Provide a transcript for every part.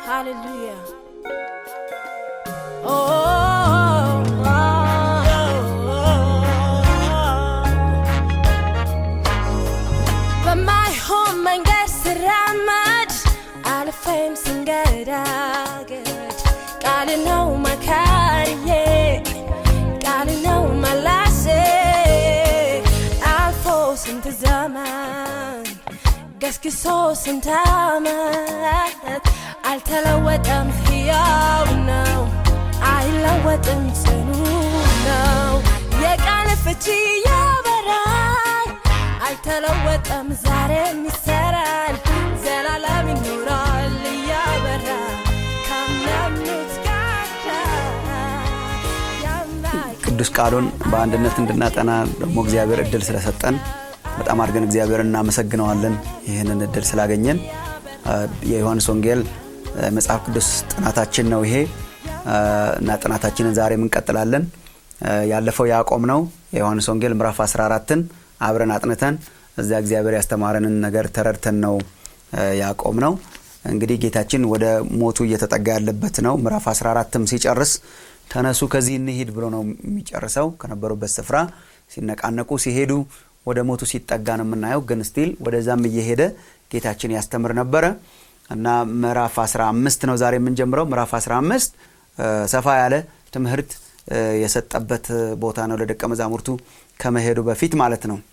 Hallelujah. በማይ ሆም መንገድ ስራመድ አልፌም ስንገዳገድ ቃል ነው መካሪዬ ቃል ነው መላሴ አልፎ ስንት ዘመን ገስግሶ ስንት ዓመት አልተለወጠም ሕያው ነው አይለወጥም ጽኑ ነው የቃል ፍቺ ያበራል አልተለወጠም ዛሬም ይሰራል ዘላለም ይኖራል ያበራ ካመኑት ጋር ቅዱስ ቃሉን በአንድነት እንድናጠና ደግሞ እግዚአብሔር እድል ስለሰጠን በጣም አድርገን እግዚአብሔርን እናመሰግነዋለን ይሄንን እድል ስላገኘን የዮሐንስ ወንጌል መጽሐፍ ቅዱስ ጥናታችን ነው ይሄ እና ጥናታችንን ዛሬ እንቀጥላለን ያለፈው ያቆም ነው የዮሐንስ ወንጌል ምዕራፍ 14ን አብረን አጥንተን እዛ እግዚአብሔር ያስተማረንን ነገር ተረድተን ነው ያቆም ነው እንግዲህ ጌታችን ወደ ሞቱ እየተጠጋ ያለበት ነው ምዕራፍ 14ም ሲጨርስ ተነሱ ከዚህ እንሂድ ብሎ ነው የሚጨርሰው ከነበሩበት ስፍራ ሲነቃነቁ ሲሄዱ ወደ ሞቱ ሲጠጋ ነው የምናየው ግን ስቲል ወደዛም እየሄደ ጌታችን ያስተምር ነበር እና ምዕራፍ 15 ነው ዛሬ የምንጀምረው ምዕራፍ 15 ሰፋ ያለ ትምህርት የሰጠበት ቦታ ነው ለደቀ መዛሙርቱ ከመሄዱ በፊት ማለት ነው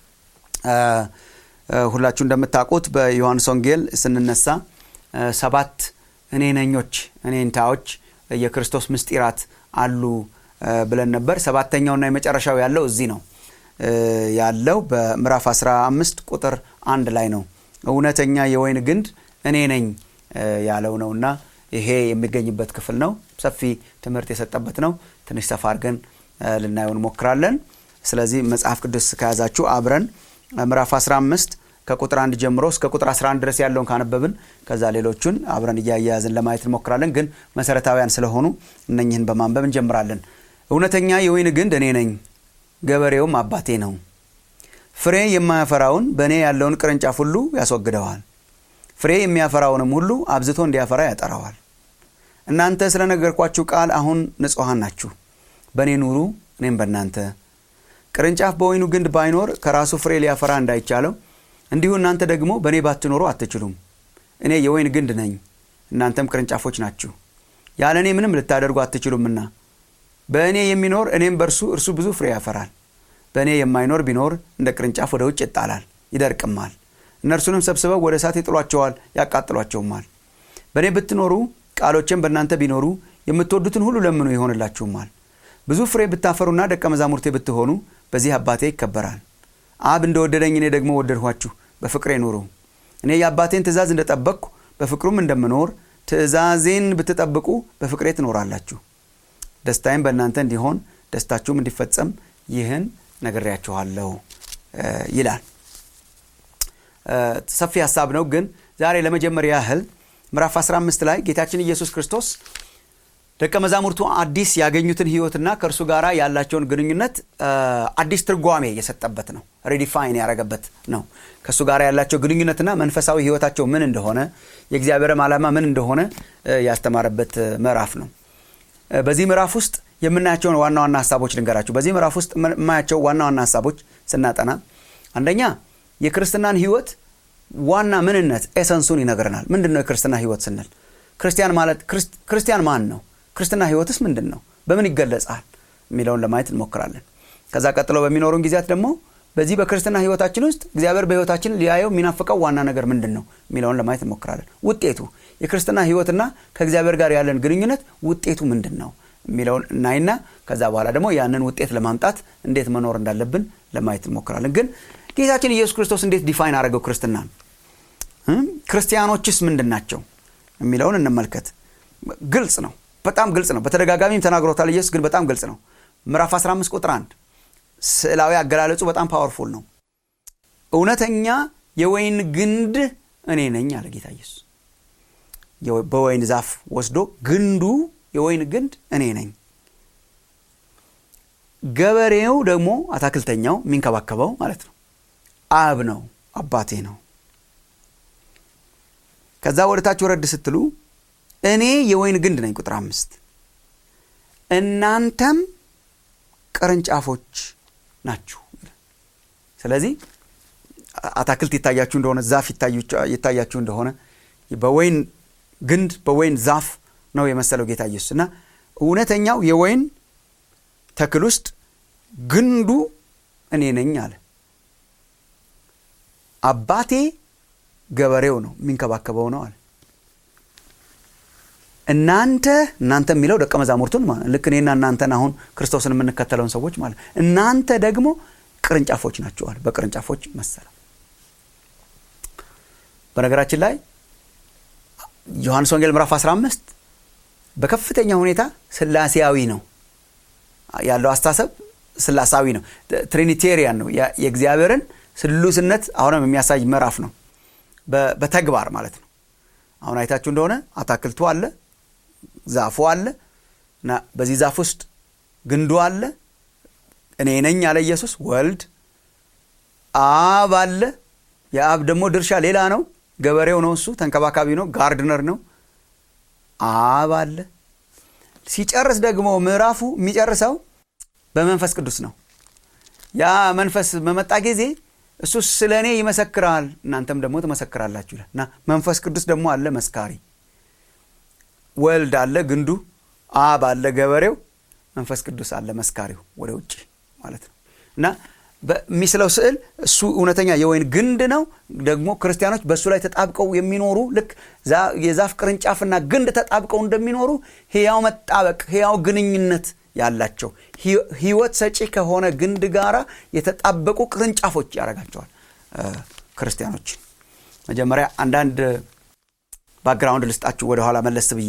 ሁላችሁ እንደምታውቁት በዮሐንስ ወንጌል ስንነሳ 7 እኔንታዎች የክርስቶስ ምስጢራት አሉ ብለን ነበር ሰባተኛውና የመጨረሻው ያለው እዚህ ነው ያለው በምዕራፍ 15 ቁጥር 1 ላይ ነው እውነተኛ የወይን ግንድ እኔ ነኝ ያለው ነውና ይሄ የሚገኝበት ክፍል ነው ሰፊ ትምህርት የሰጠበት ነው ትንሽ ሰፋ አድርገን ልናየው እንሞክራለን ስለዚህ መጽሐፍ ቅዱስ ከያዛችሁ አብረን ምዕራፍ 15 ከቁጥር 1 ጀምሮ እስከ ቁጥር 11 ድረስ ያለውን ካነበብን ከዛ ሌሎቹን አብረን እያያዝን ለማየት እንሞክራለን ግን መሰረታዊያን ስለሆኑ እነኚህን በማንበብ እንጀምራለን እውነተኛ የወይን ግንድ እኔ ነኝ ገበሬውም አባቴ ነው ፍሬ የማያፈራውን በእኔ ያለውን ቅርንጫፍ ሁሉ ያስወግደዋል ፍሬ የሚያፈራውንም ሁሉ አብዝቶ እንዲያፈራ ያጠራዋል እናንተ ስለነገርኳችሁ ቃል አሁን ንጹሃን ናችሁ በእኔ ኑሩ እኔም በእናንተ ቅርንጫፍ በወይኑ ግንድ ባይኖር ከራሱ ፍሬ ሊያፈራ እንዳይቻለው እንዲሁ እናንተ ደግሞ በእኔ ባትኖሩ አትችሉም እኔ የወይን ግንድ ነኝ እናንተም ቅርንጫፎች ናችሁ ያለ እኔ ምንም ልታደርጉ አትችሉምና በእኔ የሚኖር እኔም በእርሱ እርሱ ብዙ ፍሬ ያፈራል በእኔ የማይኖር ቢኖር እንደ ቅርንጫፍ ወደ ውጭ ይጣላል ይደርቅማል እነርሱንም ሰብስበው ወደ እሳት ይጥሏቸዋል ያቃጥሏቸውማል በእኔ ብትኖሩ ቃሎቼም በእናንተ ቢኖሩ የምትወዱትን ሁሉ ለምኑ ይሆንላችሁማል ብዙ ፍሬ ብታፈሩና ደቀ መዛሙርቴ ብትሆኑ በዚህ አባቴ ይከበራል አብ እንደወደደኝ እኔ ደግሞ ወደድኋችሁ በፍቅሬ ኑሩ እኔ የአባቴን ትእዛዝ እንደጠበቅኩ በፍቅሩም እንደምኖር ትእዛዜን ብትጠብቁ በፍቅሬ ትኖራላችሁ ደስታዬም በእናንተ እንዲሆን ደስታችሁም እንዲፈጸም ይህን ነግሬያችኋለሁ ይላል ሰፊ ሐሳብ ነው ግን ዛሬ ለመጀመሪያ ያህል ምዕራፍ 15 ላይ ጌታችን ኢየሱስ ክርስቶስ ደቀ መዛሙርቱ አዲስ ያገኙትን ህይወትና ከርሱ ጋራ ያላቸውን ግንኙነት አዲስ ትርጓሜ የሰጠበት ነው ሪዲፋይን ያረጋበት ነው ከሱ ጋራ ያላቸው ግንኙነትና መንፈሳዊ ህይወታቸው ምን እንደሆነ የእግዚአብሔር ዓላማ ምን እንደሆነ ያስተማረበት ምዕራፍ ነው በዚህ ምዕራፍ ውስጥ የምናያቸውን ዋና ዋና ሐሳቦች ልንገራችሁ በዚህ ምዕራፍ ውስጥ የማያቸው ዋና ዋና ሐሳቦች ስናጠና አንደኛ የክርስትናን ህይወት ዋና ምንነት ኤሰንሱን ይነግረናል ምንድነው የክርስትና ህይወት ስንል ክርስቲያን ማለት ክርስቲያን ማን ነው ክርስትና ህይወትስ ምንድነው በምን ይገለጻል የሚለውን ለማየት እንሞክራለን ከዛ ቀጥሎ በሚኖሩን ጊዜያት ደግሞ በዚህ በክርስትና ህይወታችን ውስጥ እግዚአብሔር በህይወታችን ሊያየው የሚናፍቀው ዋና ነገር ምንድነው የሚለውን ለማየት እንሞክራለን ውጤቱ የክርስትና ህይወትና ከእግዚአብሔር ጋር ያለን ግንኙነት ውጤቱ ምንድነው የሚለውን እናይና ከዛ በኋላ ደግሞ ያንን ውጤት ለማምጣት እንዴት መኖር እንዳለብን ለማየት እንሞክራለን ግን ጌታችን ኢየሱስ ክርስቶስ እንዴት ዲፋይን አደረገው ክርስትናን ክርስቲያኖችስ ምንድናቸው የሚለውን እንመልከት ግልጽ ነው በጣም ግልጽ ነው በተደጋጋሚም ተናግሮታል ኢየሱስ ግን በጣም ግልጽ ነው ምዕራፍ 15 ቁጥር 1 ስዕላዊ አገላለጹ በጣም ፓወርፉል ነው እውነተኛ የወይን ግንድ እኔ ነኝ አለ ጌታ ኢየሱስ በወይን ዛፍ ወስዶ ግንዱ የወይን ግንድ እኔ ነኝ ገበሬው ደግሞ አታክልተኛው ሚንከባከበው ማለት ነው አብ ነው አባቴ ነው ከዛ ወደታች ወረድ ስትሉ እኔ የወይን ግንድ ነኝ ቁጥር 5 እናንተም ቅርንጫፎች ናችሁ። ስለዚህ አታክልት ይታያችሁ እንደሆነ ዛፍ ይታያችሁ እንደሆነ በወይን ግንድ በወይን ዛፍ ነው የመሰለው ጌታ ኢየሱስና እውነተኛው የወይን ተክል ውስጥ ግንዱ እኔ ነኝ አለ። አባቴ ገበሬው ነው የሚንከባከበው ነው አለ። እናንተ የሚለው ደቀ መዛሙርቱን ማለት ልክ እኔና እናንተን አሁን ክርስቶስን የምንከተለውን ሰዎች ማለት እናንተ ደግሞ ቅርንጫፎች ናችሁ አለ። በቅርንጫፎች መሰለ። በነገራችን ላይ ዮሐንስ ወንጌል ምዕራፍ 15 በከፍተኛ ሁኔታ ስላሴያዊ ነው ያለው አስተሳሰብ። ስላሳዊ ነው፣ ትሪኒቴሪያን ነው። የእግዚአብሔርን ስሉስነት አሁንም የሚያሳይ ምዕራፍ ነው በተግባር ማለት ነው። አሁን አይታችሁ እንደሆነ አታክልቱ አለ፣ ዛፉ አለ እና በዚህ ዛፍ ውስጥ ግንዱ አለ። እኔ ነኝ አለ ኢየሱስ። ወልድ አብ አለ። የአብ ደግሞ ድርሻ ሌላ ነው። ገበሬው ነው፣ እሱ ተንከባካቢ ነው፣ ጋርድነር ነው። አብ አለ። ሲጨርስ ደግሞ ምዕራፉ የሚጨርሰው በመንፈስ ቅዱስ ነው። ያ መንፈስ በመጣ ጊዜ እሱ ስለኔ ይመሰክራል እናንተም ደግሞ ትመሰክራላችሁ ይላልና መንፈስ ቅዱስ ደግሞ አለ መስካሪ። ወልድ አለ ግንዱ፣ አብ አለ ገበሬው፣ መንፈስ ቅዱስ አለ መስካሪው ወደ ውጪ ማለት ነው። እና በሚስለው ስዕል እሱ እውነተኛ የወይን ግንድ ነው። ደግሞ ክርስቲያኖች በሱ ላይ ተጣብቀው የሚኖሩ ልክ የዛፍ ቅርንጫፍና ግንድ ተጣብቀው እንደሚኖሩ ሕያው መጣበቅ ሕያው ግንኙነት ያላቸው ህይወት ሰጪ ከሆነ ግንድ ጋራ የተጣበቁ ቅርንጫፎች ያረጋቸዋል ክርስቲያኖች። መጀመሪያ አንዳንድ ባክግራውንድ ልስጣችሁ ወደ ኋላ መለስ ብዬ።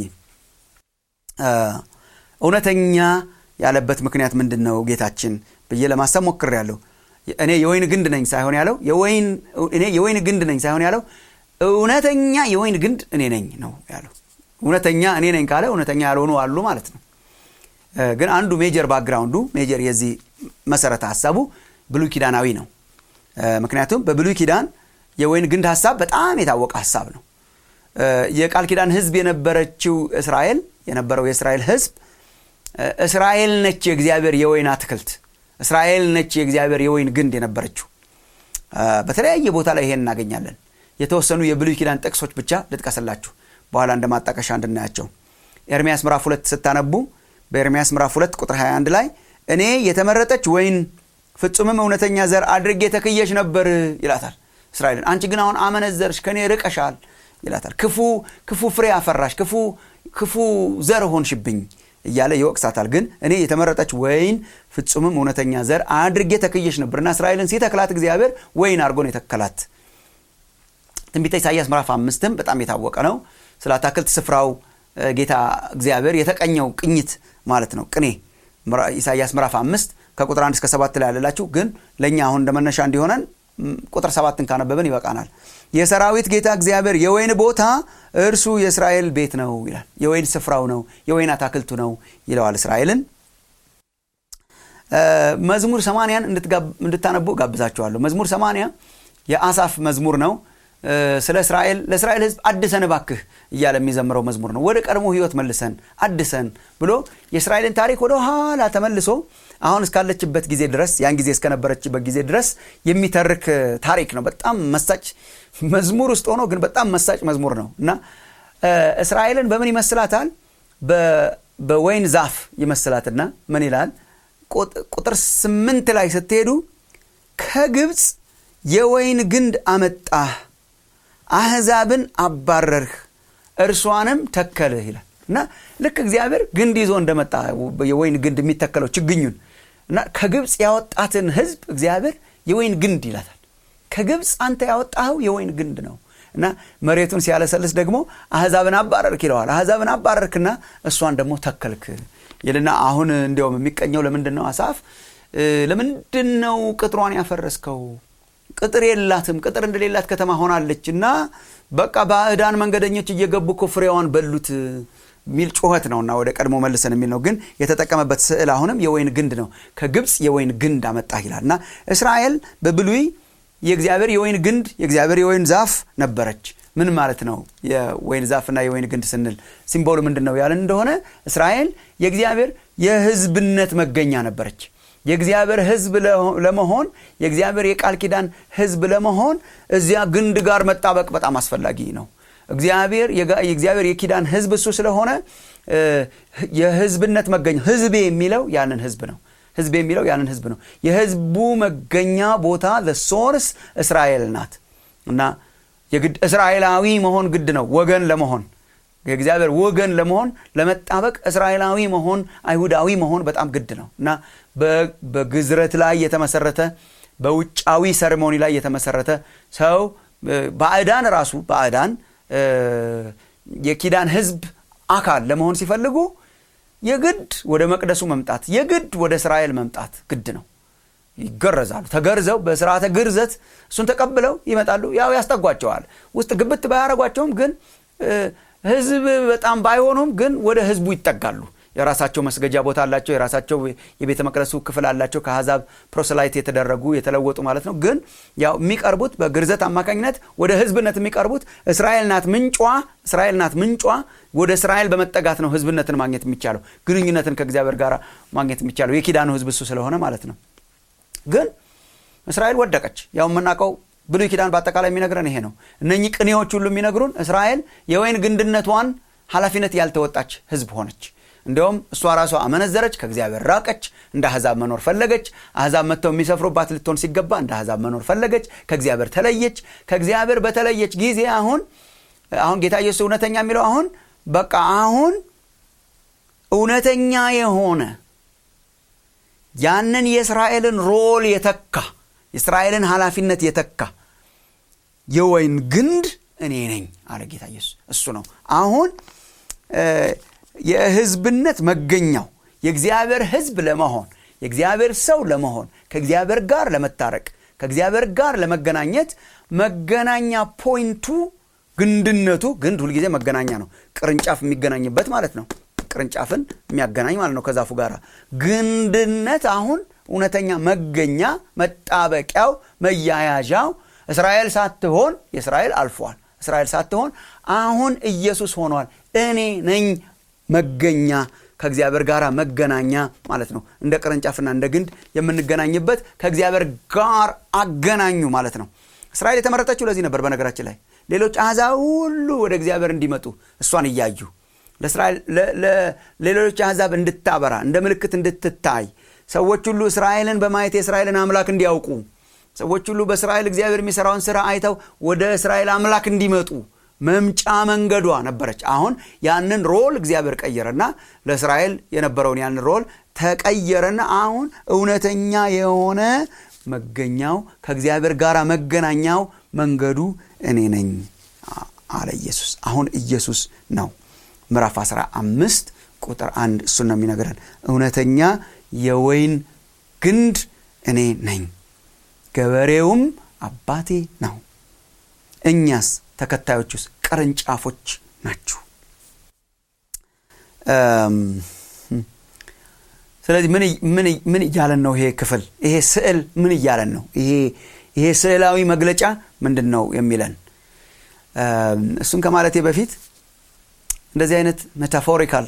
እውነተኛ ያለበት ምክንያት ምንድነው ጌታችን ብዬ ለማሰብ ሞክሬያለሁ። እኔ የወይን ግንድ ነኝ ሳይሆን ያለው እኔ የወይን ግንድ ነኝ ሳይሆን ያለው እውነተኛ የወይን ግንድ እኔ ነኝ ነው ያለው። እውነተኛ እኔ ነኝ ካለ እውነተኛ ያልሆኑ አሉ ማለት ነው። ግን አንዱ ሜጀር ባክግራውንዱ ሜጀር የዚህ መሰረተ ሐሳቡ ብሉይ ኪዳናዊ ነው። ምክንያቱም በብሉይ ኪዳን የወይን ግንድ ሐሳብ በጣም የታወቀ ሐሳብ ነው። የቃል ኪዳን ህዝብ የነበረችው እስራኤል የነበረው የእስራኤል ህዝብ እስራኤል ነች የእግዚአብሔር የወይን አትክልት፣ እስራኤል ነች የእግዚአብሔር የወይን ግንድ የነበረችው። በተለያየ ቦታ ላይ ይሄን እናገኛለን። የተወሰኑ የብሉይ ኪዳን ጥቅሶች ብቻ ልጥቀስላችሁ በኋላ እንደማጣቀሻ እንድናያቸው። ኤርምያስ ምዕራፍ 2 ስታነቡ በኤርምያስ ምዕራፍ 2 ቁጥር 21 ላይ እኔ የተመረጠች ወይን ፍጹምም እውነተኛ ዘር አድርጌ ተክየሽ ነበር ይላታል እስራኤልን። አንቺ ግን አሁን አመነዘርሽ፣ ከኔ ርቀሻል ይላታል። ክፉ ፍሬ አፈራሽ፣ ክፉ ዘር ሆንሽብኝ እያለ ይወቅሳታል። ግን እኔ የተመረጠች ወይን ፍጹምም እውነተኛ ዘር አድርጌ ተክየሽ ነበርና እስራኤልን ሲተክላት እግዚአብሔር ወይን አድርጎ ነው የተከላት። ትንቢተ ኢሳይያስ ምዕራፍ 5ም በጣም የታወቀ ነው። ስለ አታክልት ስፍራው ጌታ እግዚአብሔር የተቀኘው ቅኝት ማለት ነው። ቅኔ ኢሳይያስ ምዕራፍ 5 ከቁጥር 1 እስከ 7 ላይ ያለላችሁ። ግን ለኛ አሁን እንደመነሻ እንዲሆነን ቁጥር 7ን ካነበብን ይበቃናል። የሰራዊት ጌታ እግዚአብሔር የወይን ቦታ እርሱ የእስራኤል ቤት ነው ይላል። የወይን ስፍራው ነው፣ የወይን አታክልቱ ነው ይለዋል እስራኤልን። መዝሙር 80ን እንድታነቡ ጋብዛችኋለሁ። መዝሙር 80 የአሳፍ መዝሙር ነው። ስለ እስራኤል ለእስራኤል ህዝብ አድሰን ባክህ እያለ የሚዘምረው መዝሙር ነው። ወደ ቀድሞ ህይወት መልሰን አድሰን ብሎ የእስራኤልን ታሪክ ወደ ኋላ ተመልሶ አሁን እስካለችበት ጊዜ ድረስ ያን ጊዜ እስከነበረችበት ጊዜ ድረስ የሚተርክ ታሪክ ነው። በጣም መሳጭ መዝሙር ውስጥ ሆኖ ግን በጣም መሳጭ መዝሙር ነው እና እስራኤልን በምን ይመስላታል? በወይን ዛፍ ይመስላትና ምን ይላል? ቁጥር 8 ላይ ስትሄዱ ከግብጽ የወይን ግንድ አመጣህ፣ አህዛብን አባረርህ፣ እርሷንም ተከልህ ይላል እና ልክ እግዚአብሔር ግንድ ይዞ እንደመጣ የወይን ግንድ የሚተከለው ችግኙን እና ከግብጽ ያወጣትን ህዝብ እግዚአብሔር የወይን ግንድ ይላታል። ከግብጽ አንተ ያወጣኸው የወይን ግንድ ነው እና መሬቱን ሲያለሰልስ ደግሞ አህዛብን አባረርክ ይለዋል። አህዛብን አባረርክና እሷን ደግሞ ተከልክ ይልና አሁን እንዲያውም የሚቀኘው ለምንድነው? አሳፍ ለምንድነው ቅጥሯን ያፈረስከው? ቅጥር የላትም፣ ቅጥር እንደሌላት ከተማ ሆናለችና በቃ ባዕዳን መንገደኞች እየገቡ ፍሬዋን በሉት ሚል ጮኸት ነውና ወደ ቀድሞ መልሰን የሚል ነው። ግን የተጠቀመበት ስዕል አሁንም የወይን ግንድ ነው። ከግብጽ የወይን ግንድ አመጣህ ይላልና እስራኤል በብሉይ የእግዚአብሔር የወይን ግንድ የእግዚአብሔር የወይን ዛፍ ነበረች። ምን ማለት ነው የወይን ዛፍና የወይን ግንድ ስንል ሲምቦሉ ምንድነው ያለን እንደሆነ እስራኤል የእግዚአብሔር የሕዝብነት መገኛ ነበረች። የእግዚአብሔር ሕዝብ ለመሆን የእግዚአብሔር የቃል ኪዳን ሕዝብ ለመሆን እዚያ ግንድ ጋር መጣበቅ በጣም አስፈላጊ ነው። የእግዚአብሔር የኪዳን ሕዝብ እሱ ስለሆነ የሕዝብነት መገኛ ሕዝቤ የሚለው ያንን ሕዝብ ነው። ሕዝቤ የሚለው ያንን ሕዝብ ነው። የሕዝቡ መገኛ ቦታ the source እስራኤል ናት እና የግድ እስራኤላዊ መሆን ግድ ነው ወገን ለመሆን የእግዚአብሔር ወገን ለመሆን ለመጣበቅ እስራኤላዊ መሆን አይሁዳዊ መሆን በጣም ግድ ነው እና በግዝረት ላይ የተመሰረተ በውጫዊ ሰርሞኒ ላይ የተመሰረተ ሰው ባዕዳን የኪዳን ሕዝብ አካል ለመሆን ሲፈልጉ የግድ ወደ መቅደሱ መምጣት የግድ ወደ እስራኤል መምጣት ግድ ነው። ይገረዛሉ። ተገርዘው በሥርዓተ ግርዘት እሱን ተቀብለው ይመጣሉ። ያው ያስጠጓቸዋል። ውስጥ ግብት ባያረጓቸውም ግን ሕዝብ በጣም ባይሆኑም ግን ወደ ሕዝቡ ይጠጋሉ። የራሳቸው መስገጃ ቦታ አላቸው። የራሳቸው የቤተ መቅደሱ ክፍል አላቸው። ከአሕዛብ ፕሮሰላይት የተደረጉ የተለወጡ ማለት ነው። ግን ያው የሚቀርቡት በግርዘት አማካኝነት ወደ ሕዝብነት የሚቀርቡት እስራኤል ናት ምንጯ ወደ እስራኤል በመጠጋት ነው ሕዝብነትን ማግኘት የሚቻለው ግንኙነትን ከእግዚአብሔር ጋር ማግኘት የሚቻለው የኪዳኑ ሕዝብ እሱ ስለሆነ ማለት ነው። ግን እስራኤል ወደቀች። ያው የምናውቀው ብሉይ ኪዳን በአጠቃላይ የሚነግረን ይሄ ነው። እነኚህ ቅኔዎች ሁሉ የሚነግሩን እስራኤል የወይን ግንድነቷን ኃላፊነት ያልተወጣች ሕዝብ ሆነች። እንደውም እሷ ራሷ አመነዘረች፣ ከእግዚአብሔር ራቀች፣ እንደ አሕዛብ መኖር ፈለገች። አሕዛብ መጥተው የሚሰፍሩባት ልትሆን ሲገባ እንደ አሕዛብ መኖር ፈለገች። ከእግዚአብሔር ተለየች። ከእግዚአብሔር በተለየች ጊዜ አሁን ጌታ ኢየሱስ እውነተኛ የሚለው አሁን እውነተኛ የሆነ ያንን የእስራኤልን ሮል የተካ የእስራኤልን ኃላፊነት የተካ የወይን ግንድ እኔ ነኝ አለ ጌታ ኢየሱስ። እሱ ነው አሁን የሕዝብነት መገኛው የእግዚአብሔር ሕዝብ ለመሆን የእግዚአብሔር ሰው ለመሆን ከእግዚአብሔር ጋር ለመታረቅ ከእግዚአብሔር ጋር ለመገናኘት መገናኛ ፖይንቱ ግንድነቱ ግንድ ሁልጊዜ መገናኛ ነው። ቅርንጫፍ የሚገናኝበት ማለት ነው። ቅርንጫፍን የሚያገናኝ ማለት ነው ከዛፉ ጋር። ግንድነት አሁን እውነተኛ መገኛ መጣበቂያው መያያዣው እስራኤል ሳትሆን የእስራኤል አልፏል። እስራኤል ሳትሆን አሁን ኢየሱስ ሆኗል። እኔ ነኝ መገኛ ከእግዚአብሔር ጋር መገናኛ ማለት ነው። እንደ ቅርንጫፍና እንደ ግንድ የምንገናኝበት ከእግዚአብሔር ጋር አገናኙ ማለት ነው። እስራኤል የተመረጠችው ለዚህ ነበር። በነገራችን ላይ ሌሎች አሕዛብ ሁሉ ወደ እግዚአብሔር እንዲመጡ እሷን እያዩ ለሌሎች አሕዛብ እንድታበራ እንደ ምልክት እንድትታይ ሰዎች ሁሉ እስራኤልን በማየት የእስራኤልን አምላክ እንዲያውቁ ሰዎች ሁሉ በእስራኤል እግዚአብሔር የሚሰራውን ሥራ አይተው ወደ እስራኤል አምላክ እንዲመጡ መምጫ መንገዷ ነበረች። አሁን ያንን ሮል እግዚአብሔር ቀየረና ለእስራኤል የነበረውን ያንን ሮል ተቀየረና አሁን እውነተኛ የሆነ መገኛው ከእግዚአብሔር ጋር መገናኛው መንገዱ እኔ ነኝ አለ ኢየሱስ። አሁን ኢየሱስ ነው። ምዕራፍ 15 ቁጥር 1 እሱ ነው የሚነግረን። እውነተኛ የወይን ግንድ እኔ ነኝ፣ ገበሬውም አባቴ ነው፣ እኛስ ተከታዮቹስ ቅርንጫፎች ናችሁ። ስለዚህ ምን እያለን ነው? ይሄ ክፍል ይሄ ስዕል ምን እያለን ነው? ይሄ ስዕላዊ መግለጫ ምንድነው የሚለን? እሱን ከማለቴ በፊት እንደዚህ አይነት ሜታፎሪካል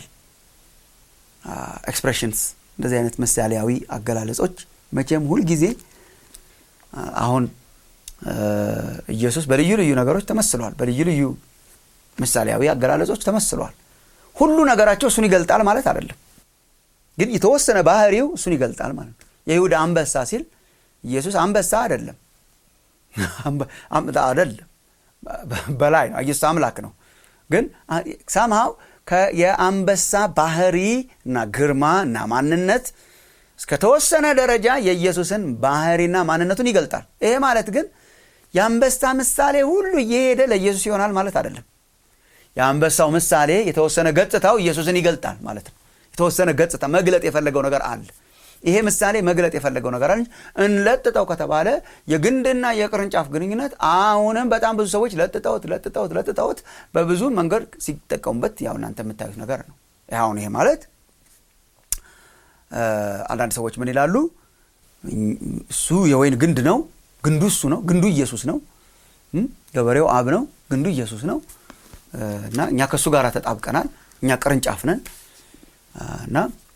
ኤክስፕሬሽንስ እንደዚህ አይነት ምሳሌያዊ አገላለጾች መቼም ሁሉ ጊዜ አሁን ኢየሱስ በልዩ ልዩ ነገሮች ተመስሏል። በልዩ ልዩ ምሳሌያዊ አገላለጾች ተመስሏል። ሁሉ ነገራቸው እሱን ይገልጣል ማለት አይደለም፣ ግን የተወሰነ ባህሪው እሱን ይገልጣል ማለት ነው። የይሁዳ አንበሳ ሲል ኢየሱስ አንበሳ አይደለም በላይ ነው። ኢየሱስ አምላክ ነው። ግን somehow የአንበሳ ባህሪ እና ግርማ እና ማንነት እስከ ተወሰነ ደረጃ የኢየሱስን ባህሪና ማንነቱን ይገልጣል። ይሄ ማለት ግን የአንበሳ ምሳሌ ሁሉ እየሄደ ለኢየሱስ ይሆናል ማለት አይደለም። የአንበሳው ምሳሌ የተወሰነ ገጽታው ኢየሱስን ይገልጣል ማለት ነው። የተወሰነ ገጽታ መግለጥ የፈለገው ነገር አለ። ይሄ ምሳሌ መግለጥ የፈለገው ነገር አለ። እንለጥጠው ከተባለ የግንድና የቅርንጫፍ ግንኙነት አሁንም በጣም ብዙ ሰዎች ለጥጠውት በብዙ መንገድ ሲጠቀሙበት ያው እናንተ የምታዩት ነገር ነው። አሁን ይሄ ማለት አንዳንድ ሰዎች ምን ይላሉ? እሱ የወይን ግንድ ነው፣ ግንዱ እሱ ነው፣ ግንዱ ኢየሱስ ነው። ገበሬው አብ ነው፣ ግንዱ ኢየሱስ ነው እና እኛ ከሱ ጋር ተጣብቀናል። እኛ ቅርንጫፍ ነን እና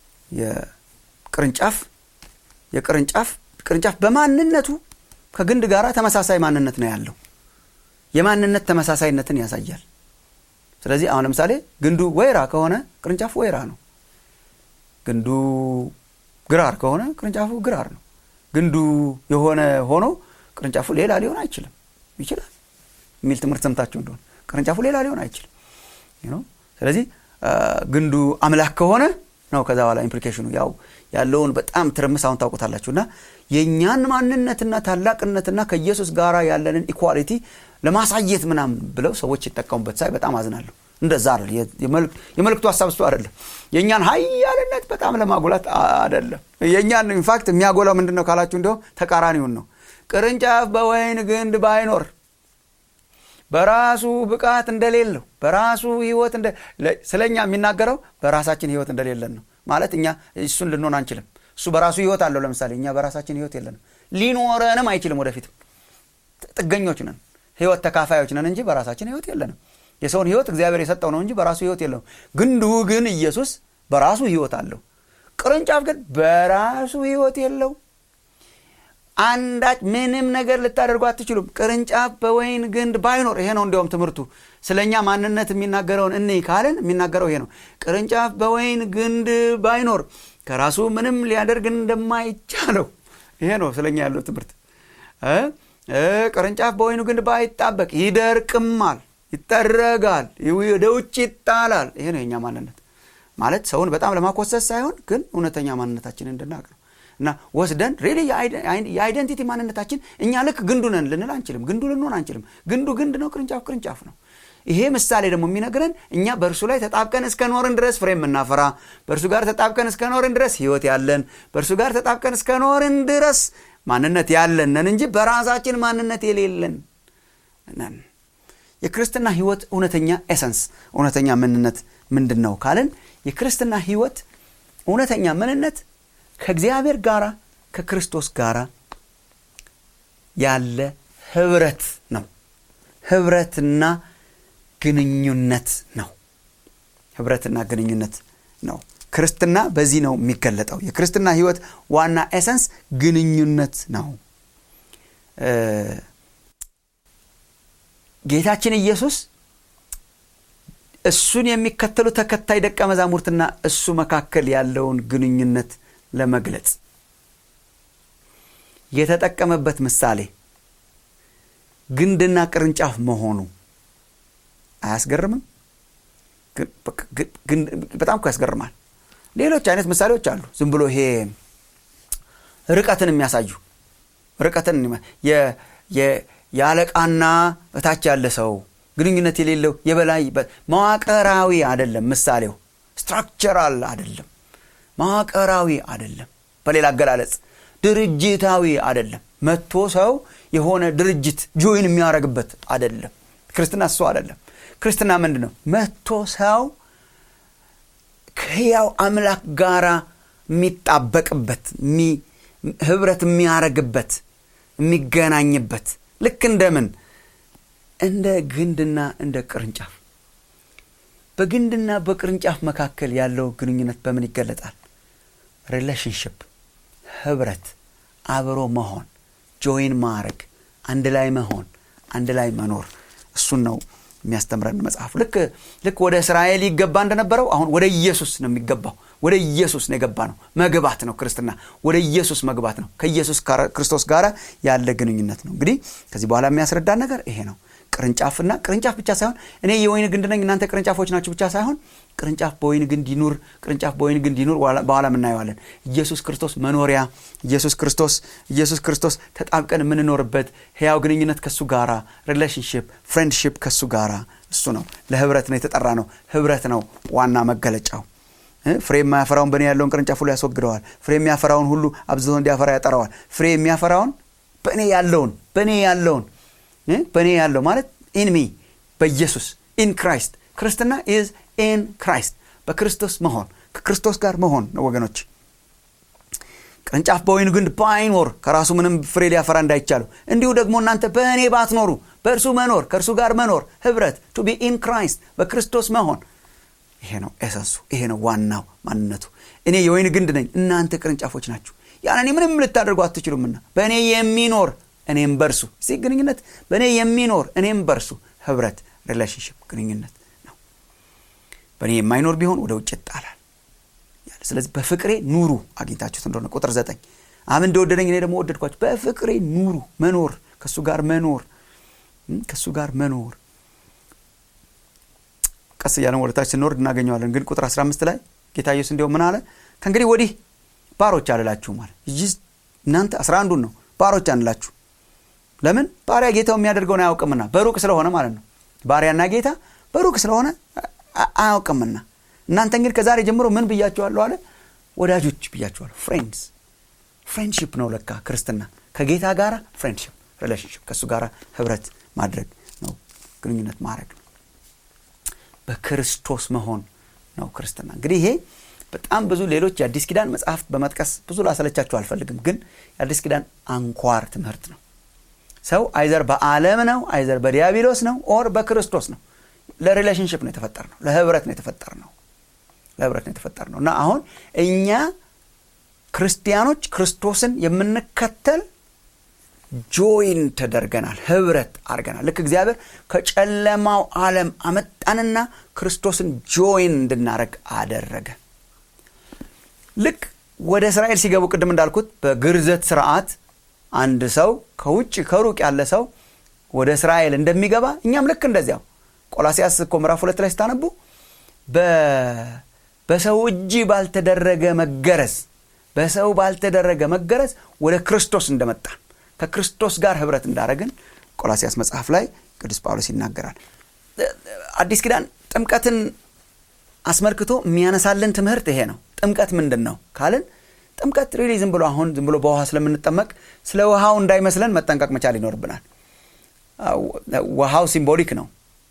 የቅርንጫፍ በማንነቱ ከግንድ ጋር ተመሳሳይ ማንነት ነው ያለው። የማንነት ተመሳሳይነትን ያሳያል። ስለዚህ አሁን ለምሳሌ ግንዱ ወይራ ከሆነ ቅርንጫፉ ወይራ ነው። ግንዱ ግራር ከሆነ ቅርንጫፉ ግራር ነው። ግንዱ የሆነ ሆኖ ቅርንጫፉ ሌላ ሊሆን አይችልም። ይችላል የሚል ትምህርት ሰምታችሁ እንደሆነ ቅርንጫፉ ሌላ ሊሆን አይችልም። ስለዚህ ግንዱ አምላክ ከሆነ ነው ከዛ በኋላ ኢምፕሊኬሽኑ ያው ያለውን በጣም ትርምስ አሁን ታውቁታላችሁና የኛን ማንነትና ታላቅነትና ከኢየሱስ ጋር ያለንን ኢኳሊቲ ለማሳየት ምናምን ብለው ሰዎች ይተቀሙበት ሳይ በጣም አዝናለሁ። እንደዛ አይደል የመልእክቱ ሐሳብ እሱ አይደለም። የኛን ኃያልነት በጣም ለማጉላት አይደለም። የኛን ኢንፋክት የሚያጎላው ምንድነው ካላችሁ እንደው ተቃራኒውን ነው። ቅርንጫፍ በወይን ግንድ ባይኖር በራሱ ብቃት እንደሌለው በራሱ ህይወት ስለኛ የሚናገረው በራሳችን ህይወት እንደሌለን ነው። ማለት እኛ እሱን ልንሆን አንችልም። እሱ በራሱ ህይወት አለው። ለምሳሌ እኛ በራሳችን ህይወት የለንም፣ ሊኖረንም አይችልም። ወደፊት ጥገኞች ነን፣ ህይወት ተካፋዮች ነን እንጂ በራሳችን ህይወት የለንም። የሰውን ህይወት እግዚአብሔር የሰጠው ነው እንጂ በራሱ ህይወት የለውም። ግንዱ ግን ኢየሱስ በራሱ ህይወት አለው። ቅርንጫፍ ግን በራሱ ህይወት የለው። አንዳች ምንም ነገር ልታደርጉ አትችሉም። ቅርንጫፍ በወይን ግንድ ባይኖር ይሄ ነው እንደውም ትምህርቱ ስለኛ ማንነት የሚናገረውን እኔ ካለን የሚናገረው ይሄ ነው። ቅርንጫፍ በወይን ግንድ ባይኖር ከራሱ ምንም ሊያደርግ እንደማይቻለው ይሄ ነው ስለኛ ያለው ትምህርት። ቅርንጫፍ በወይኑ ግንድ ባይጣበቅ ይደርቅማል፣ ይጠረጋል፣ ወደ ውጭ ይጣላል። ይሄ ነው የኛ ማንነት ማለት ሰውን በጣም ለማኮሰስ ሳይሆን ግን እውነተኛ ማንነታችንን እንድናውቅ ነው። እና ወስደን ሪሊ የአይደንቲቲ ማንነታችን እኛ ልክ ግንዱ ነን ልንል አንችልም። ግንዱ ልንሆን አንችልም። ግንዱ ግንድ ነው፣ ቅርንጫፍ ቅርንጫፍ ነው። ይሄ ምሳሌ ደግሞ የሚነግረን እኛ በእርሱ ላይ ተጣብቀን እስከ ኖርን ድረስ ፍሬ የምናፈራ፣ በእርሱ ጋር ተጣብቀን እስከ ኖርን ድረስ ህይወት ያለን፣ በእርሱ ጋር ተጣብቀን እስከ ኖርን ድረስ ማንነት ያለን ነን እንጂ በራሳችን ማንነት የሌለን ነን። የክርስትና ህይወት እውነተኛ ኤሰንስ እውነተኛ ምንነት ምንድነው ካለን የክርስትና ህይወት እውነተኛ ምንነት ከእግዚአብሔር ጋራ ከክርስቶስ ጋራ ያለ ህብረት ነው። ህብረትና ግንኙነት ነው። ህብረትና ግንኙነት ነው። ክርስትና በዚህ ነው የሚገለጠው። የክርስትና ህይወት ዋና ኤሰንስ ግንኙነት ነው። ጌታችን ኢየሱስ እሱን የሚከተሉ ተከታይ ደቀ መዛሙርትና እሱ መካከል ያለውን ግንኙነት ለመግለጽ የተጠቀመበት ምሳሌ ግንድና ቅርንጫፍ መሆኑ አያስገርምም? በጣም ያስገርማል። ሌሎች አይነት ምሳሌዎች አሉ። ዝም ብሎ ይሄ ርቀትን የሚያሳዩ ርቀትን ያለቃና እታች ያለ ሰው ግንኙነት የሌለው የበላይ መዋቅራዊ አይደለም። ምሳሌው ስትራክቸራል አይደለም፣ መዋቅራዊ አይደለም። በሌላ አገላለጽ ድርጅታዊ አይደለም። መጥቶ ሰው የሆነ ድርጅት ጆይን የሚያረግበት አይደለም። ክርስትና እሱ አይደለም። ክርስትና ምንድነው? መጥቶ ሰው ከያው አምላክ ጋራ የሚጣበቅበት ህብረት የሚያረግበት የሚገናኝበት ልክ እንደምን እንደ ግንድና እንደ ቅርንጫፍ። በግንድና በቅርንጫፍ መካከል ያለው ግንኙነት በምን ይገለጣል? ሪሌሽንሺፕ፣ ህብረት፣ አብሮ መሆን፣ ጆይን ማድረግ፣ አንድ ላይ መሆን፣ አንድ ላይ መኖር። እሱን ነው የሚያስተምረን መጽሐፍ። ልክ ወደ እስራኤል ይገባ እንደነበረው አሁን ወደ ኢየሱስ ነው የሚገባው። ወደ ኢየሱስ ነው የገባ ነው። መግባት ነው ክርስትና። ወደ ኢየሱስ መግባት ነው። ከኢየሱስ ክርስቶስ ጋር ያለ ግንኙነት ነው። እንግዲህ ከዚህ በኋላ የሚያስረዳን ነገር ይሄ ነው። ቅርንጫፍና ቅርንጫፍ ብቻ ሳይሆን እኔ የወይን ግንድ ነኝ እናንተ ቅርንጫፎች ናችሁ ብቻ ሳይሆን ቅርንጫፍ በወይን ግንድ ይኑር፣ ቅርንጫፍ በወይን ግንድ ይኑር በኋላ እናየዋለን። ኢየሱስ ክርስቶስ መኖሪያ፣ ኢየሱስ ክርስቶስ ተጣብቀን የምንኖርበት ሕያው ግንኙነት ከሱ ጋራ፣ ሪሌሽንሺፕ፣ ፍሬንድሺፕ ከሱ ጋራ እሱ ነው። ለህብረት ነው የተጠራ ነው። ህብረት ነው ዋና መገለጫው። ፍሬ የሚያፈራውን በእኔ ያለውን ቅርንጫፍ ሁሉ ያስወግደዋል። ፍሬ የሚያፈራውን ሁሉ አብዝቶ እንዲያፈራ ያጠራዋል። ፍሬ የሚያፈራውን በእኔ ያለው ማለት in me በኢየሱስ in Christ። ክርስትና is in Christ። በክርስቶስ መሆን፣ ከክርስቶስ ጋር መሆን ነው ወገኖች። ቅርንጫፍ በወይኑ ግንድ ባይኖር ከራሱ ምንም ፍሬ ሊያፈራ እንዳይቻለው እንዲሁ ደግሞ እናንተ በእኔ ባትኖሩ በእርሱ መኖር፣ ከእርሱ ጋር መኖር፣ ህብረት to be in Christ በክርስቶስ መሆን። ይሄ ነው ኤሰንሱ፣ ይሄ ነው ዋናው ማንነቱ። እኔ የወይን ግንድ ነኝ፣ እናንተ ቅርንጫፎች ናችሁ። ያኔ ምንም ልታደርጉ አትችሉምና በእኔ የሚኖር እኔም በርሱ። እዚህ ግንኙነት በእኔ የሚኖር እኔም በርሱ ህብረት ሪሌሽንሺፕ ግንኙነት ነው። በእኔ የማይኖር ቢሆን ወደ ውጭ ይጣላል። ስለዚህ በፍቅሬ ኑሩ አግኝታችሁት እንደሆነ ቁጥር 9 አብ እንደወደደኝ እኔ ደግሞ ወደድኳችሁ። በፍቅሬ ኑሩ፣ መኖር፣ ከሱ ጋር መኖር፣ ከሱ ጋር መኖር። ቀስ ያለን ወደታች ስንወርድ እናገኘዋለን። ግን ቁጥር 15 ላይ ጌታ ኢየሱስ እንደው ምን አለ? ከእንግዲህ ወዲህ ባሮች አልላችሁ ማለት እናንተ 11ን ነው ባሮች አንላችሁ። ለምን? ባሪያ ጌታው የሚያደርገውን አያውቅምና በሩቅ ስለሆነ ማለት ነው። ባሪያና ጌታ በሩቅ ስለሆነ አያውቅምና። እናንተ እንግዲህ ከዛሬ ጀምሮ ምን ብያችኋለሁ አለ? ወዳጆች ብያችኋለሁ። ፍሬንድሺፕ ነው ለካ ክርስትና። ከጌታ ጋር ፍሬንድሺፕ ሪሌሽንሺፕ፣ ከሱ ጋር ህብረት ማድረግ ነው፣ ግንኙነት ማድረግ ነው። በክርስቶስ መሆን ነው ክርስትና። እንግዲህ ይሄ በጣም ብዙ ሌሎች የአዲስ ኪዳን መጽሐፍት በመጥቀስ ብዙ ላሰለቻችሁ አልፈልግም። ግን የአዲስ ኪዳን አንኳር ትምህርት ነው። ሰው አይዘር በዓለም ነው፣ አይዘር በዲያብሎስ ነው፣ ኦር በክርስቶስ ነው። ለሪሌሽንሺፕ ነው የተፈጠርነው፣ ለህብረት ነው የተፈጠርነው፣ ለህብረት ነው የተፈጠርነው። እና አሁን እኛ ክርስቲያኖች ክርስቶስን የምንከተል ጆይን ተደርገናል፣ ህብረት አድርገናል። ልክ እግዚአብሔር ከጨለማው ዓለም አመጣንና ክርስቶስን ጆይን እንድናረግ አደረገ። ልክ ወደ እስራኤል ሲገቡ ቅድም እንዳልኩት በግርዘት ስርዓት አንድ ሰው ከውጭ ከሩቅ ያለ ሰው ወደ እስራኤል እንደሚገባ እኛም ልክ እንደዚያው ቆላስይስ እኮ ምዕራፍ 2 ላይ ስታነቡ በሰው እጅ ባልተደረገ መገረዝ፣ በሰው ባልተደረገ መገረዝ ወደ ክርስቶስ እንደመጣን ከክርስቶስ ጋር ህብረት እንዳረግን ቆላስይስ መጽሐፍ ላይ ቅዱስ ጳውሎስ ይናገራል። አዲስ ኪዳን ጥምቀትን አስመልክቶ የሚያነሳልን ትምህርት ይሄ ነው። ጥምቀት ምንድነው ካልን ጥምቀት ሪሊ ዝም ብሎ በውሃ ስለምንጠመቅ ስለ ውሃው እንዳይመስለን መጠንቀቅ መቻል ይኖርብናል። ውሃው ሲምቦሊክ ነው።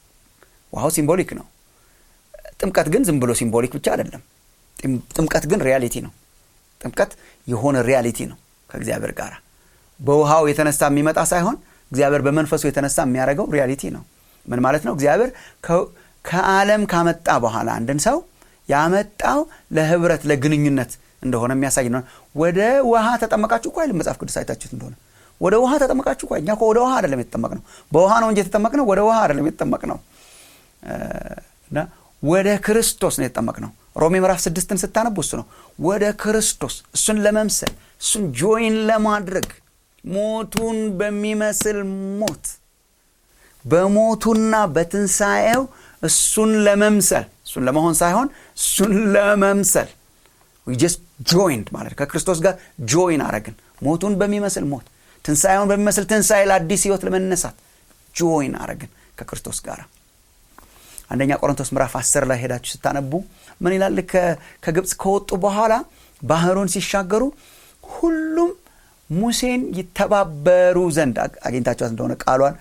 ጥምቀት ግን ዝም ብሎ ሲምቦሊክ ብቻ አይደለም። ጥምቀት ግን ሪያሊቲ ነው። ጥምቀት የሆነ ሪያሊቲ ነው ከእግዚአብሔር ጋር በውሃው የተነሳ የሚመጣ ሳይሆን እግዚአብሔር በመንፈሱ የተነሳ የሚያደርገው ሪያሊቲ ነው። ምን ማለት ነው? እግዚአብሔር ከዓለም ካመጣ በኋላ አንድን ሰው ያመጣው ለህብረት ለግንኙነት እንደሆነ የሚያሳይ ነው። ወደ ውሃ ተጠመቃችሁ እኮ አይደለም መጽሐፍ ቅዱስ አይታችሁት እንደሆነ ወደ ውሃ ተጠመቃችሁ እኮ እኛ እኮ ወደ ውሃ አይደለም የተጠመቅነው። በውሃ ነው እንጂ የተጠመቅነው ወደ ውሃ አይደለም የተጠመቅነው። እና ወደ ክርስቶስ ነው የተጠመቅነው። ሮሜ ምዕራፍ 6ን ስታነቡ እሱ ነው ወደ ክርስቶስ፣ እሱን ለመምሰል፣ እሱን ጆይን ለማድረግ ሞቱን በሚመስል ሞት በሞቱና በትንሳኤው እሱን ለመምሰል፣ እሱን ለመሆን ሳይሆን እሱን ለመምሰል we just joined ማለት ከክርስቶስ ጋር ጆይን አረግን። ሞቱን በሚመስል ሞት፣ ትንሳኤውን በሚመስል ትንሳኤ ለአዲስ ህይወት ለመነሳት ጆይን አረግን ከክርስቶስ ጋር። አንደኛ ቆሮንቶስ ምዕራፍ 10 ላይ ሄዳችሁ ስታነቡ ምን ይላል? ከግብጽ ከወጡ በኋላ ባህሩን ሲሻገሩ ሁሉም ሙሴን ይተባበሩ ዘንድ አግኝታችኋት እንደሆነ ቃሏን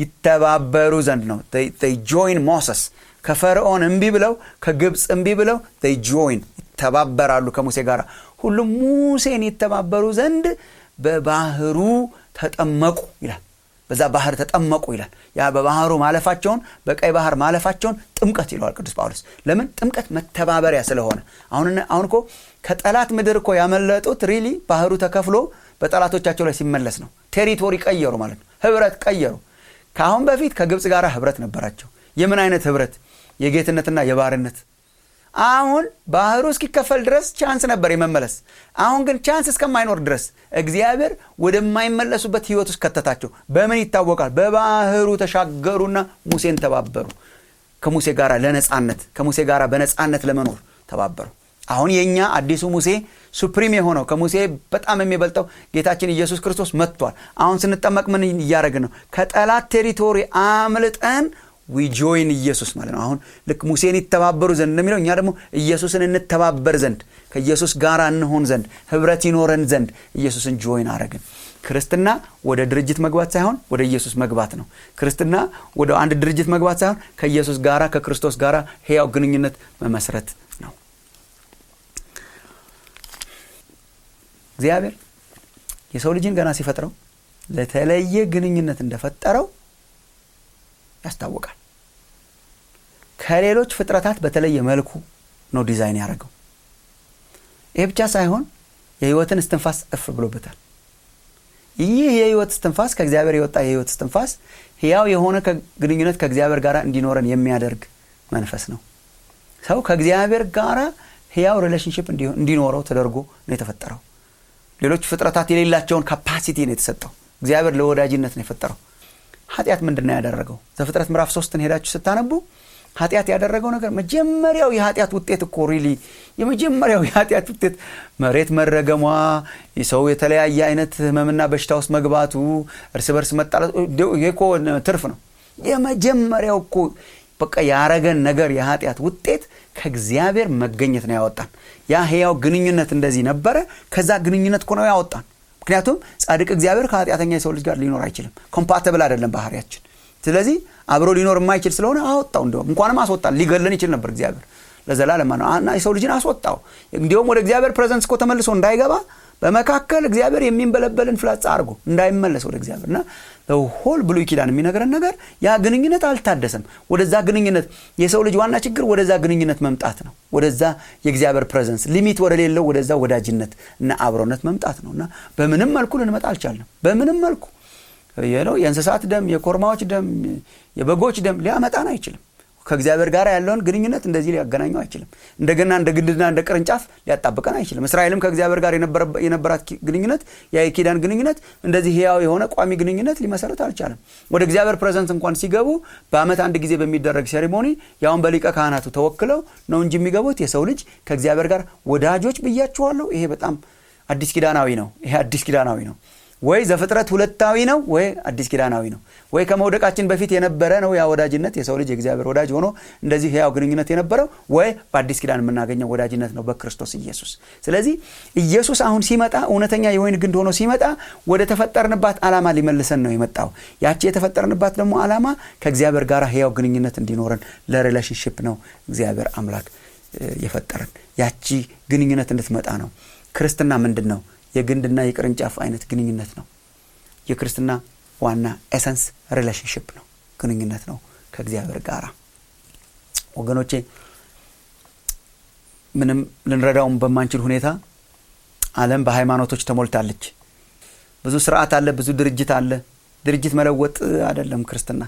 ይተባበሩ ዘንድ ነው። they join Moses ከፈርዖን እንቢ ብለው ከግብጽ እንቢ ብለው they join ይተባበራሉ ከሙሴ ጋር። ሁሉም ሙሴን ይተባበሩ ዘንድ በባህሩ ተጠመቁ ይላል። በዛ ባህር ተጠመቁ ይላል። ያ በባህሩ ማለፋቸውን በቀይ ባህር ማለፋቸውን ጥምቀት ይለዋል ቅዱስ ጳውሎስ። ለምን? ጥምቀት መተባበሪያ ስለሆነ። አሁን እኮ ከጠላት ምድር እኮ ያመለጡት ሪሊ ባህሩ ተከፍሎ በጠላቶቻቸው ላይ ሲመለስ ነው። ቴሪቶሪ ቀየሩ ማለት ነው። ህብረት ቀየሩ። ከአሁን በፊት ከግብጽ ጋር ህብረት ነበራቸው። የምን አይነት ህብረት? የጌትነትና የባርነት። አሁን ባህሩ እስኪከፈል ድረስ ቻንስ ነበር የመመለስ። አሁን ግን ቻንስ እስከማይኖር ድረስ እግዚአብሔር ወደማይመለሱበት ህይወት ውስጥ ከተታቸው። በምን ይታወቃል? በባህሩ ተሻገሩና ሙሴን ተባበሩ። ከሙሴ ጋር ለነጻነት፣ ከሙሴ ጋር በነጻነት ለመኖር ተባበሩ። አሁን የኛ አዲሱ ሙሴ ሱፕሪም የሆነው ከሙሴ በጣም የሚበልጠው ጌታችን ኢየሱስ ክርስቶስ መጥቷል። አሁን ስንጠመቅ ምን እያደረግን ነው? ከጠላት ቴሪቶሪ አምልጠን we join ኢየሱስ ማለት ነው። አሁን ልክ ሙሴን ይተባበሩ ዘንድ እንደሚለው እኛ ደግሞ ኢየሱስን እንተባበር ዘንድ፣ ከኢየሱስ ጋር እንሆን ዘንድ፣ ህብረት ይኖረን ዘንድ ኢየሱስን ጆይን አረግን። ክርስትና ወደ ድርጅት መግባት ሳይሆን ወደ ኢየሱስ መግባት ነው። ክርስትና ወደ አንድ ድርጅት መግባት ሳይሆን ከኢየሱስ ጋራ ከክርስቶስ ጋራ ሕያው ግንኙነት መመስረት ነው። እግዚአብሔር የሰው ልጅን ገና ሲፈጥረው ለተለየ ግንኙነት እንደፈጠረው ያስታውቃል። ከሌሎች ፍጥረታት በተለየ መልኩ ነው ዲዛይን ያደረገው። ይሄ ብቻ ሳይሆን የህይወትን እስትንፋስ እፍ ብሎበታል። ይህ የህይወት እስትንፋስ ከእግዚአብሔር የወጣ የህይወት እስትንፋስ ሕያው የሆነ ግንኙነት ከእግዚአብሔር ጋር እንዲኖረን የሚያደርግ መንፈስ ነው። ሰው ከእግዚአብሔር ጋር ሕያው ሪሌሽንሺፕ እንዲኖረው ተደርጎ ነው የተፈጠረው። ሌሎች ፍጥረታት የሌላቸውን ካፓሲቲ ነው የተሰጠው። እግዚአብሔር ለወዳጅነት ነው የፈጠረው። ኃጢአት ምንድነው ያደረገው? ዘፍጥረት ምዕራፍ 3ን ሄዳችሁ ስታነቡ ኃጢአት ያደረገው ነገር መጀመሪያው የኃጢአት ውጤት እኮ ሪሊ የመጀመሪያው የኃጢአት ውጤት መሬት መረገሟ፣ የሰው የተለያየ አይነት ህመምና በሽታ ውስጥ መግባቱ፣ እርስ በርስ መጣላት የኮ ትርፍ ነው። የመጀመሪያው እኮ በቃ ያረገን ነገር የኃጢአት ውጤት ከእግዚአብሔር መገኘት ነው ያወጣን። ያ ሕያው ግንኙነት እንደዚህ ነበረ። ከዛ ግንኙነት እኮ ነው ያወጣን። ምክንያቱም ጻድቅ እግዚአብሔር ከኃጢአተኛ የሰው ልጅ ጋር ሊኖር አይችልም። ኮምፓቲብል አይደለም ባህሪያችን። ስለዚህ አብሮ ሊኖር የማይችል ስለሆነ አወጣው። እንደውም እንኳንም አስወጣን። ሊገለን ይችል ነበር እግዚአብሔር ለዘላለም ነው እና የሰው ልጅን አስወጣው። እንዲሁም ወደ እግዚአብሔር ፕሬዘንስ እኮ ተመልሶ እንዳይገባ በመካከል እግዚአብሔር የሚንበለበልን ፍላጻ አድርጎ እንዳይመለስ ወደ እግዚአብሔርና ሆል ብሉይ ኪዳን የሚነገረን ነገር ያ ግንኙነት አልታደሰም። ወደዛ ግንኙነት የሰው ልጅ ዋና ችግር ወደዛ ግንኙነት መምጣት ነው። ወደዛ የእግዚአብሔር ፕሬዘንስ ሊሚት ወደሌለው ወደዛ ወዳጅነት እና አብሮነት መምጣት ነውና በምንም መልኩ ልንመጣ አልቻልንም። በምንም መልኩ የእንስሳት ደም፣ የኮርማዎች ደም፣ የበጎች ደም ሊያመጣን አይችልም። ከእግዚአብሔር ጋር ያለውን ግንኙነት እንደዚህ ሊያገናኘው አይችልም። እንደገና እንደ ግንድና እንደ ቅርንጫፍ ሊያጣብቀን አይችልም። እስራኤልም ከእግዚአብሔር ጋር የነበራት ግንኙነት የኪዳን ግንኙነት እንደዚህ ሕያው የሆነ ቋሚ ግንኙነት ሊመሰረት አልቻለም። ወደ እግዚአብሔር ፕሬዘንስ እንኳን ሲገቡ በአመት አንድ ጊዜ በሚደረግ ሴሬሞኒ ያውን በሊቀ ካህናቱ ተወክለው ነው እንጂ የሚገቡት የሰው ልጅ ከእግዚአብሔር ጋር ወዳጆች ብያችኋለሁ። ይሄ በጣም አዲስ ኪዳናዊ ነው። ይሄ አዲስ ኪዳናዊ ነው። ወይ ዘፍጥረት ሁለታዊ ነው ወይ አዲስ ኪዳናዊ ነው። ወይ ከመውደቃችን በፊት የነበረ ነው ያ ወዳጅነት የሰው ልጅ የእግዚአብሔር ወዳጅ ሆኖ እንደዚህ ሕያው ግንኙነት የነበረው፣ ወይ በአዲስ ኪዳን የምናገኘው ወዳጅነት ነው በክርስቶስ ኢየሱስ። ስለዚህ ኢየሱስ አሁን ሲመጣ እውነተኛ የወይን ግንድ ሆኖ ሲመጣ ወደ ተፈጠርንባት ዓላማ ሊመልሰን ነው የመጣው። ያቺ የተፈጠርንባት ደግሞ ዓላማ ከእግዚአብሔር ጋር ሕያው ግንኙነት እንዲኖረን ለሪሌሽንሺፕ ነው እግዚአብሔር አምላክ የፈጠረን። ያቺ ግንኙነት እንድትመጣ ነው። ክርስትና ምንድነው? የግንድና የቅርንጫፍ አይነት ግንኙነት ነው። የክርስትና ዋና ኤሰንስ ሪሌሽንሺፕ ነው፣ ግንኙነት ነው ከእግዚአብሔር ጋር። ወገኖቼ ምንም ልንረዳውም በማንችል ሁኔታ ዓለም በሃይማኖቶች ተሞልታለች። ብዙ ስርዓት አለ፣ ብዙ ድርጅት አለ። ድርጅት መለወጥ አይደለም ክርስትና።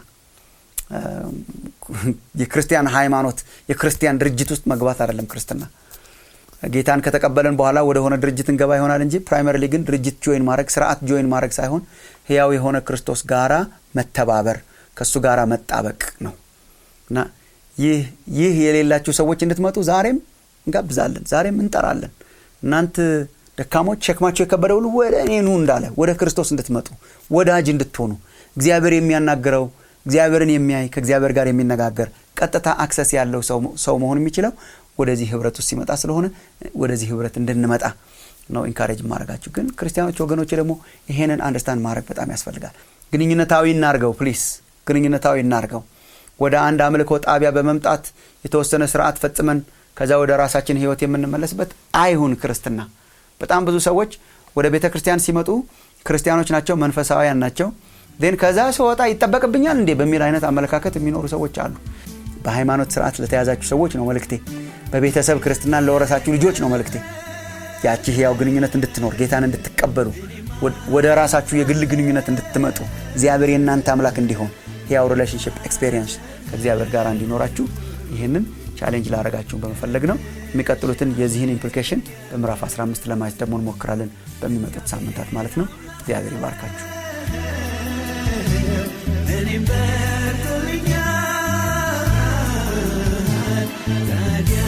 የክርስቲያን ሃይማኖት የክርስቲያን ድርጅት ውስጥ መግባት አይደለም ክርስትና። ጌታን ከተቀበለን በኋላ ወደ ሆነ ድርጅት እንገባ ይሆናል እንጂ ፕራይመሪሊ ግን ድርጅት ጆይን ማድረግ ስርዓት ጆይን ማድረግ ሳይሆን ሕያው የሆነ ክርስቶስ ጋራ መተባበር ከሱ ጋራ መጣበቅ ነው። እና ይህ የሌላችሁ ሰዎች እንድትመጡ ዛሬም እንጋብዛለን፣ ዛሬም እንጠራለን። እናንተ ደካሞች ሸክማቸው የከበደ ሁሉ ወደ እኔ ኑ እንዳለ ወደ ክርስቶስ እንድትመጡ ወዳጅ እንድትሆኑ እግዚአብሔር የሚያናገረው እግዚአብሔርን የሚያይ ከእግዚአብሔር ጋር የሚነጋገር ቀጥታ አክሰስ ያለው ሰው መሆን የሚችለው ወደዚህ ህብረት ውስጥ ሲመጣ ስለሆነ ወደዚህ ህብረት እንድንመጣ ነው ኢንካሬጅ ማድረጋችሁ። ግን ክርስቲያኖች ወገኖች ደግሞ ይሄንን አንደርስታንድ ማድረግ በጣም ያስፈልጋል። ግንኙነታዊ እናርገው ፕሊስ፣ ግንኙነታዊ እናርገው። ወደ አንድ አምልኮ ጣቢያ በመምጣት የተወሰነ ስርዓት ፈጽመን ከዛ ወደ ራሳችን ህይወት የምንመለስበት አይሁን ክርስትና። በጣም ብዙ ሰዎች ወደ ቤተክርስቲያን ሲመጡ ክርስቲያኖች ናቸው፣ መንፈሳውያን ናቸው። ግን ከዛ ሲወጣ ይተበቅብኛል እንዴ በሚል አይነት አመለካከት የሚኖሩ ሰዎች አሉ። በሃይማኖት ስርዓት ለተያዛችሁ ሰዎች ነው መልእክቴ። በቤተሰብ ክርስትናን ለወረሳችሁ ልጆች ነው መልእክቴ። ያቺ ሕያው ግንኙነት እንድትኖር ጌታን እንድትቀበሉ ወደ ራሳችሁ የግል ግንኙነት እንድትመጡ እግዚአብሔር የእናንተ አምላክ እንዲሆን ሕያው ሪሌሽንሺፕ ኤክስፒሪየንስ ከእግዚአብሔር ጋር እንዲኖራችሁ ይህንን ቻሌንጅ ላደርጋችሁ በመፈለግ ነው። የሚቀጥሉትን የዚህን ኢምፕሊኬሽን በምዕራፍ 15 ለማየት ደግሞ እንሞክራለን በሚመጡት ሳምንታት ማለት ነው። እግዚአብሔር ይባርካችሁ። Again